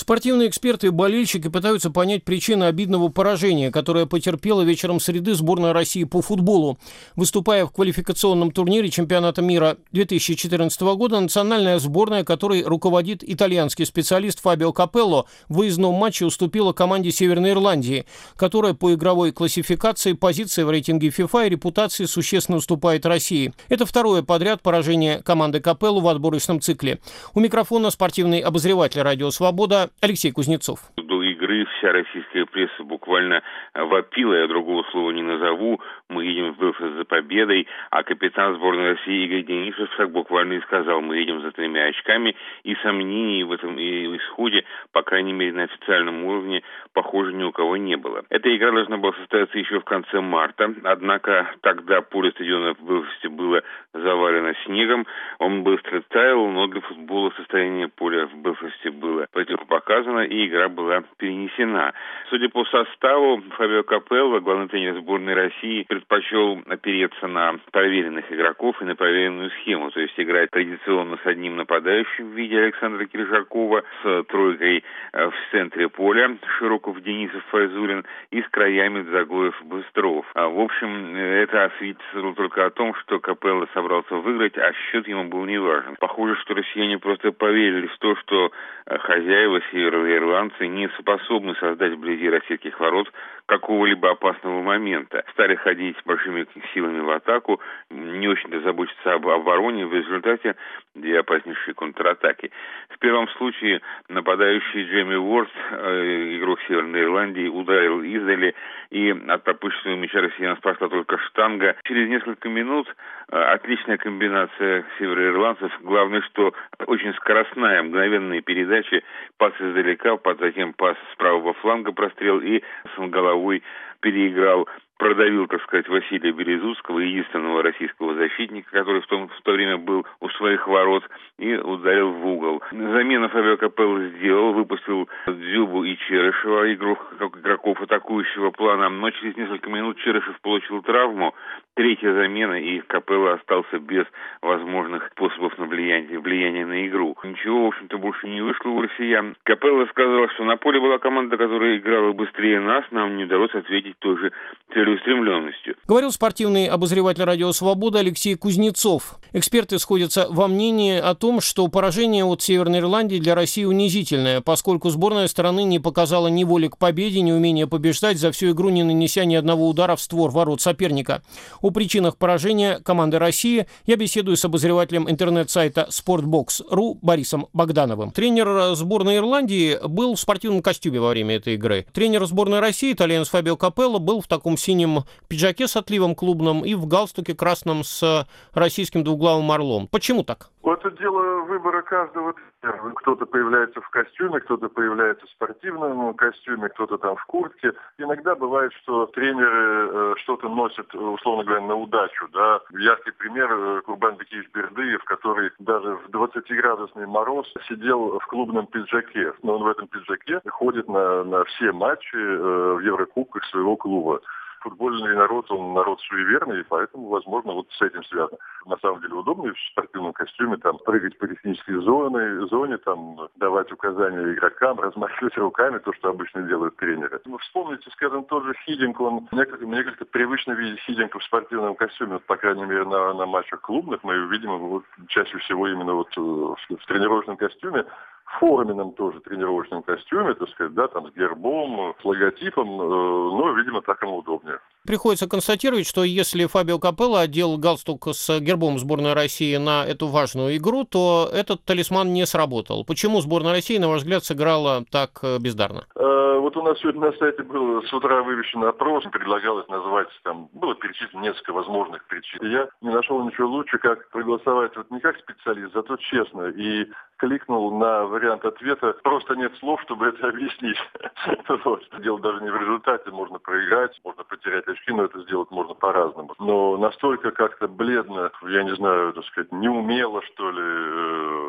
Спортивные эксперты и болельщики пытаются понять причины обидного поражения, которое потерпела вечером среды сборная России по футболу. Выступая в квалификационном турнире чемпионата мира 2014 года, национальная сборная, которой руководит итальянский специалист Фабио Капелло, в выездном матче уступила команде Северной Ирландии, которая по игровой классификации, позиции в рейтинге FIFA и репутации существенно уступает России. Это второе подряд поражение команды Капелло в отборочном цикле. У микрофона спортивный обозреватель «Радио Свобода» Алексей Кузнецов. До игры вся российская пресса буквально вопила, я другого слова не назову. Мы едем в Белфаст за победой, а капитан сборной России Игорь Денисов так буквально и сказал: мы едем за 3 очками, и сомнений в этом исходе, по крайней мере на официальном уровне, похоже, ни у кого не было. Эта игра должна была состояться еще в конце марта, однако тогда поле стадиона в Белфасте было завалено снегом, он быстро таял, но для футбола состояние поля в Белфасте было противопоказано, и игра была перенесена. Судя по составу, Фабио Капелло, главный тренер сборной России, предпочел опереться на проверенных игроков и на проверенную схему, то есть играть традиционно с одним нападающим в виде Александра Киржакова, с тройкой в центре поля Широков, Денисов, Файзуллин и с краями Дзагоев, Быстров. В общем, это свидетельствовало только о том, что Капелло собрался выиграть, а счет ему был не важен. Похоже, что россияне просто поверили в то, что хозяева североирландцы не способны создать вблизи российских ворот какого-либо опасного момента. Стали ходить большими силами в атаку, не очень-то заботиться об обороне, в результате две опаснейшие контратаки. В первом случае нападающий Джейми Уорд, игрок Северной Ирландии, ударил издали, и от пропущенного мяча россиян спасла только штанга. Через несколько минут отличная комбинация североирландцев. Главное, что очень скоростная, мгновенные передачи, пас издалека, затем пас с правого фланга, прострел, и с головой переиграл, продавил, так сказать, Василия Березутского, единственного российского защитника, который в то время был у своих ворот, и ударил в угол. Замену Фабио Капелло сделал, выпустил Дзюбу и Черышева, игроков атакующего плана, но через несколько минут Черышев получил травму. Третья замена, и Капелло остался без возможных способов влияния на игру. Ничего, в общем-то, больше не вышло у россиян. Капелло сказал, что на поле была команда, которая играла быстрее нас, нам не удалось ответить той же целеустремленностью. Говорил спортивный обозреватель «Радио Свобода» Алексей Кузнецов. Эксперты сходятся во мнении о том, что поражение от Северной Ирландии для России унизительное, поскольку сборная страны не показала ни воли к победе, ни умения побеждать, за всю игру не нанеся ни одного удара в створ ворот соперника. О причинах поражения команды России я беседую с обозревателем интернет-сайта Sportbox.ru Борисом Богдановым. Тренер сборной Ирландии был в спортивном костюме во время этой игры. Тренер сборной России, итальянец Фабио Капелло, был в таком синем пиджаке с отливом клубном и в галстуке красном с российским двуглавым орлом. Почему так? Это дело выбора каждого тренера. Кто-то появляется в костюме, кто-то появляется в спортивном костюме, кто-то там в куртке. Иногда бывает, что тренеры что-то носят, условно говоря, на удачу. Да? Яркий пример Курбан Бекиевич Бердыев, который даже в 20-градусный мороз сидел в клубном пиджаке. Но он в этом пиджаке ходит на все матчи в Еврокубках своего клуба. Футбольный народ, он народ суеверный, и поэтому, возможно, вот с этим связано. На самом деле удобно в спортивном костюме там прыгать по технической зоне, там давать указания игрокам, размахивать руками, то, что обычно делают тренеры. Ну, вспомните, скажем, тот же Хидинг, мне как-то привычно видеть Хидинга в спортивном костюме, вот, по крайней мере, на матчах клубных мы видим его чаще всего именно вот в тренировочном костюме, в форменном тоже тренировочном костюме, так сказать, да, там с гербом, с логотипом, но, видимо, так ему удобнее. Приходится констатировать, что если Фабио Капелло одел галстук с гербом сборной России на эту важную игру, то этот талисман не сработал. Почему сборная России, на ваш взгляд, сыграла так бездарно? Вот у нас сегодня на сайте был с утра вывешен опрос, предлагалось назвать, там, было перечислено несколько возможных причин. Я не нашел ничего лучше, как проголосовать вот не как специалист, зато честно, и кликнул на вариант ответа. Просто нет слов, чтобы это объяснить. Дело даже не в результате. Можно проиграть, можно потерять очки, но это сделать можно по-разному. Но настолько как-то бледно, я не знаю, так сказать, неумело, что ли,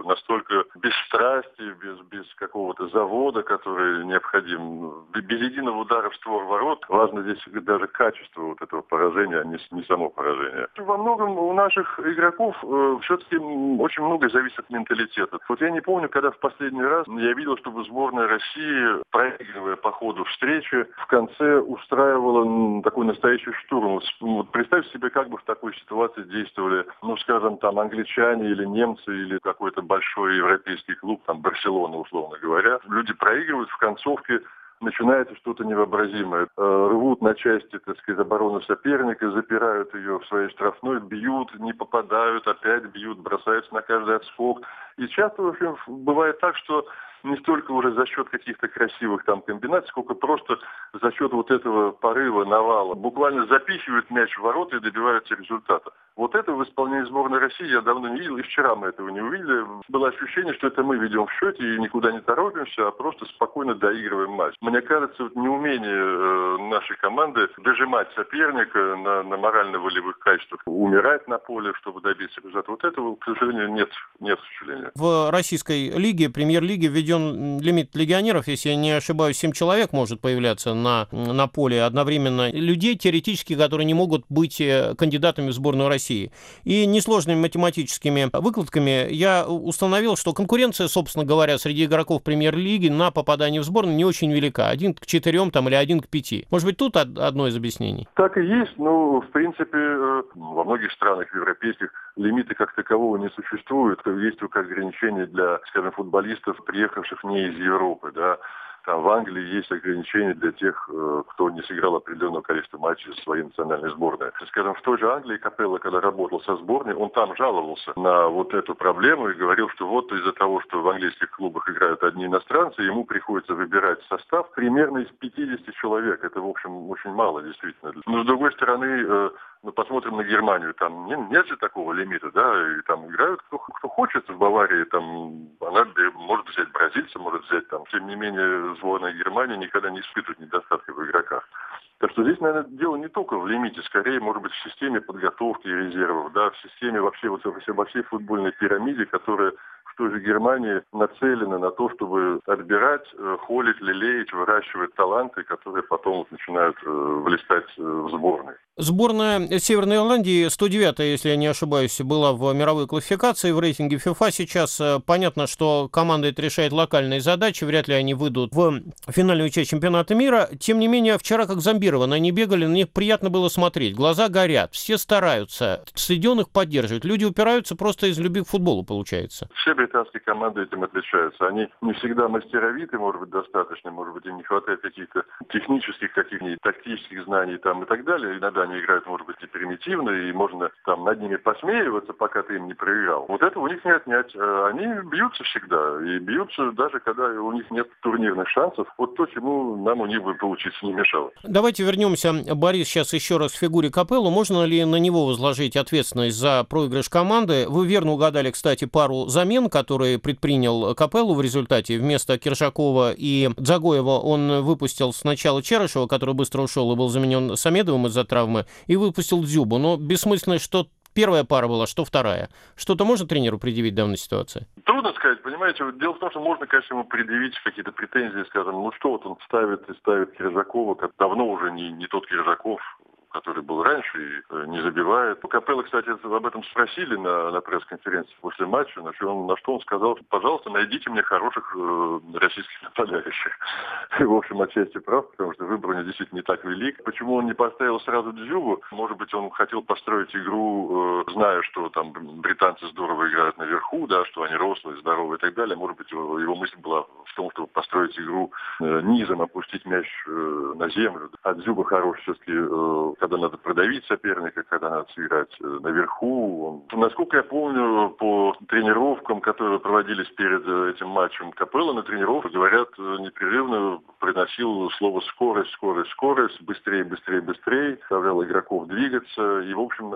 настолько без страсти, без какого-то завода, который необходим, без единого удара в створ ворот. Важно здесь даже качество вот этого поражения, а не само поражение. Во многом у наших игроков все-таки очень многое зависит от менталитета. Вот я не помню, когда в последний раз я видел, чтобы сборная России, проигрывая по ходу встречи, в конце устраивала такой настоящий штурм. Вот представьте себе, как бы в такой ситуации действовали, скажем, там англичане или немцы, или какой-то большой европейский клуб, там Барселона, условно говоря. Люди проигрывают в концовке, начинается что-то невообразимое. Рвут на части, так сказать, оборону соперника, запирают ее в своей штрафной, бьют, не попадают, опять бьют, бросаются на каждый отскок. И часто, в общем, бывает так, что не столько уже за счет каких-то красивых там комбинаций, сколько просто за счет вот этого порыва, навала. Буквально запихивают мяч в ворота и добиваются результата. Вот это в исполнении сборной России я давно не видел, и вчера мы этого не увидели. Было ощущение, что это мы ведем в счете и никуда не торопимся, а просто спокойно доигрываем матч. Мне кажется, вот неумение нашей команды дожимать соперника на морально-волевых качествах, умирать на поле, чтобы добиться результата. Вот этого, к сожалению, нет, к сожалению. В российской лиге, премьер-лиге, введен лимит легионеров. Если я не ошибаюсь, 7 человек может появляться на поле одновременно. Людей, теоретически, которые не могут быть кандидатами в сборную России. И несложными математическими выкладками я установил, что конкуренция, собственно говоря, среди игроков премьер-лиги на попадание в сборную не очень велика. 1 к 4 там, или 1 к 5. Может быть, тут одно из объяснений? Так и есть. В принципе, во многих странах европейских лимита как такового не существует. Есть только ограничения для, скажем, футболистов, приехавших не из Европы, да. Там в Англии есть ограничения для тех, кто не сыграл определенное количество матчей за своей национальной сборной. Скажем, в той же Англии Капелло, когда работал со сборной, он там жаловался на вот эту проблему и говорил, что вот из-за того, что в английских клубах играют одни иностранцы, ему приходится выбирать состав примерно из 50 человек. Это, в общем, очень мало, действительно. Но, с другой стороны, посмотрим на Германию. Там нет же такого лимита, да, и там играют кто хочет. В Баварии там она может взять бразильца, может взять там. Тем не менее, сборная Германии никогда не испытывает недостатка в игроках. Так что здесь, наверное, дело не только в лимите, скорее, может быть, в системе подготовки резервов, да, в системе вообще во всей футбольной пирамиде, которая в той же Германии нацелена на то, чтобы отбирать, холить, лелеять, выращивать таланты, которые потом начинают блистать в сборной. Сборная Северной Ирландии, 109-я, если я не ошибаюсь, была в мировой классификации в рейтинге FIFA. Сейчас понятно, что команда это решает локальные задачи, вряд ли они выйдут в финальную часть чемпионата мира. Тем не менее, вчера как зомбированы, они бегали, на них приятно было смотреть. Глаза горят, все стараются, стадион их поддерживает. Люди упираются просто из любви к футболу, получается. Все британские команды этим отличаются. Они не всегда мастеровиты, может быть, достаточно, может быть, им не хватает каких-то технических, каких-нибудь тактических знаний там и так далее. Иногда они играют, может быть, и примитивно, и можно там над ними посмеиваться, пока ты им не проиграл. Вот этого у них не отнять. Они бьются всегда, и бьются даже когда у них нет турнирных шансов. Вот то, чему нам у них бы получиться не мешало. Давайте вернемся, Борис, сейчас еще раз к фигуре Капелло. Можно ли на него возложить ответственность за проигрыш команды? Вы верно угадали, кстати, пару замен, которые предпринял Капелло в результате. Вместо Киржакова и Дзагоева он выпустил сначала Черышева, который быстро ушел и был заменен Самедовым из-за травмы, и выпустил Дзюбу. Но бессмысленно, что первая пара была, что вторая. Что-то можно тренеру предъявить в данной ситуации? Трудно сказать, понимаете. Дело в том, что можно, конечно, ему предъявить какие-то претензии, скажем, что вот он ставит Киржакова, как давно уже не тот Киржаков, который был раньше и не забивает. Капелло, кстати, об этом спросили на пресс-конференции после матча, на что он сказал, пожалуйста, найдите мне хороших российских нападающих. И, в общем, отчасти прав, потому что выбор у него действительно не так велик. Почему он не поставил сразу Дзюбу? Может быть, он хотел построить игру, зная, что там британцы здорово играют наверху, да, что они рослые, здоровые и так далее. Может быть, его мысль была в том, чтобы построить игру низом, опустить мяч на землю. А Дзюба хороший все-таки, когда надо продавить соперника, когда надо сыграть наверху. Насколько я помню, по тренировкам, которые проводились перед этим матчем, Капелло на тренировках, говорят, непрерывно приносил слово скорость, быстрее, заставлял игроков двигаться. И, в общем,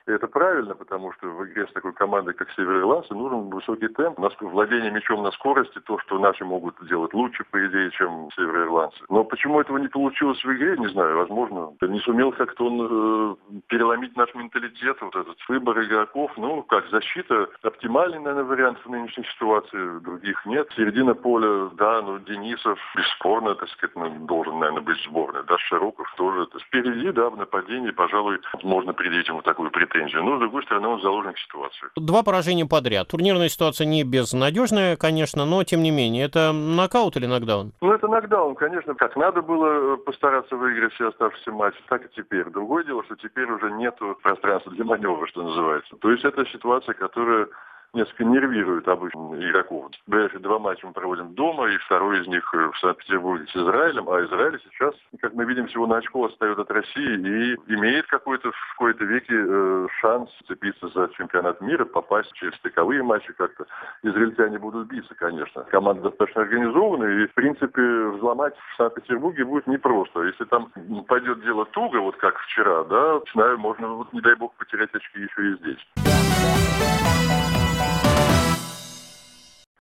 И это правильно, потому что в игре с такой командой, как североирландцы, нужен высокий темп, владение мячом на скорости, то, что наши могут делать лучше, по идее, чем североирландцы. Но почему этого не получилось в игре, не знаю. Возможно, не сумел как-то он переломить наш менталитет, вот этот выбор игроков. Ну, как защита, оптимальный, наверное, вариант в нынешней ситуации, других нет. Середина поля, да, Денисов бесспорно, так сказать, должен, наверное, быть в сборной. Да, Широков тоже. Впереди, да, в нападении, пожалуй, можно предъявить ему такую претензию. Но, с другой стороны, он заложник ситуации. 2 поражения подряд. Турнирная ситуация не безнадежная, конечно, но, тем не менее, это нокаут или нокдаун? Это нокдаун, конечно. Как надо было постараться выиграть все оставшиеся матчи, так и теперь. Другое дело, что теперь уже нету пространства для маневра, что называется. То есть это ситуация, которая несколько нервирует обычных игроков. Дальше 2 матча мы проводим дома, и второй из них в Санкт-Петербурге с Израилем. А Израиль сейчас, как мы видим, всего на очко отстает от России и имеет в какой-то веке шанс цепиться за чемпионат мира, попасть через стыковые матчи как-то. Израильтяне будут биться, конечно. Команда достаточно организованная, и, в принципе, взломать в Санкт-Петербурге будет непросто. Если там пойдет дело туго, вот как вчера, да, можно, не дай бог, потерять очки еще и здесь.